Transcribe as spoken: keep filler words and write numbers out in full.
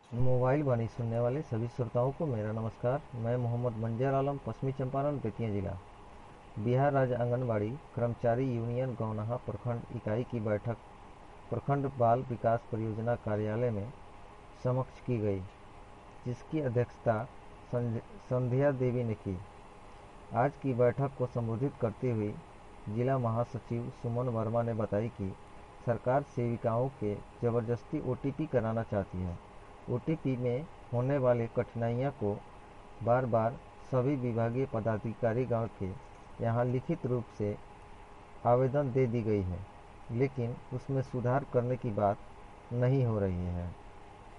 Mobile वाणी सुनने वाले सभी श्रोताओं को मेरा नमस्कार। मैं मोहम्मद मंजर आलम, पश्चिमी चंपारण, बेतिया जिला। बिहार राज्य आंगनबाड़ी कर्मचारी यूनियन गौनाहा प्रखंड इकाई की बैठक प्रखंड बाल विकास परियोजना कार्यालय में समक्ष की गई, जिसकी अध्यक्षता संध्या देवी ने की। आज की बैठक को संबोधित करते हुए जिला महासचिव सुमन वर्मा ने बताई कि सरकार सेविकाओं के जबरदस्ती ओटीपी कराना चाहती है। ओटीपी में होने वाली कठिनाइयों को बार बार सभी विभागीय पदाधिकारी गण के यहाँ लिखित रूप से आवेदन दे दी गई है, लेकिन उसमें सुधार करने की बात नहीं हो रही है।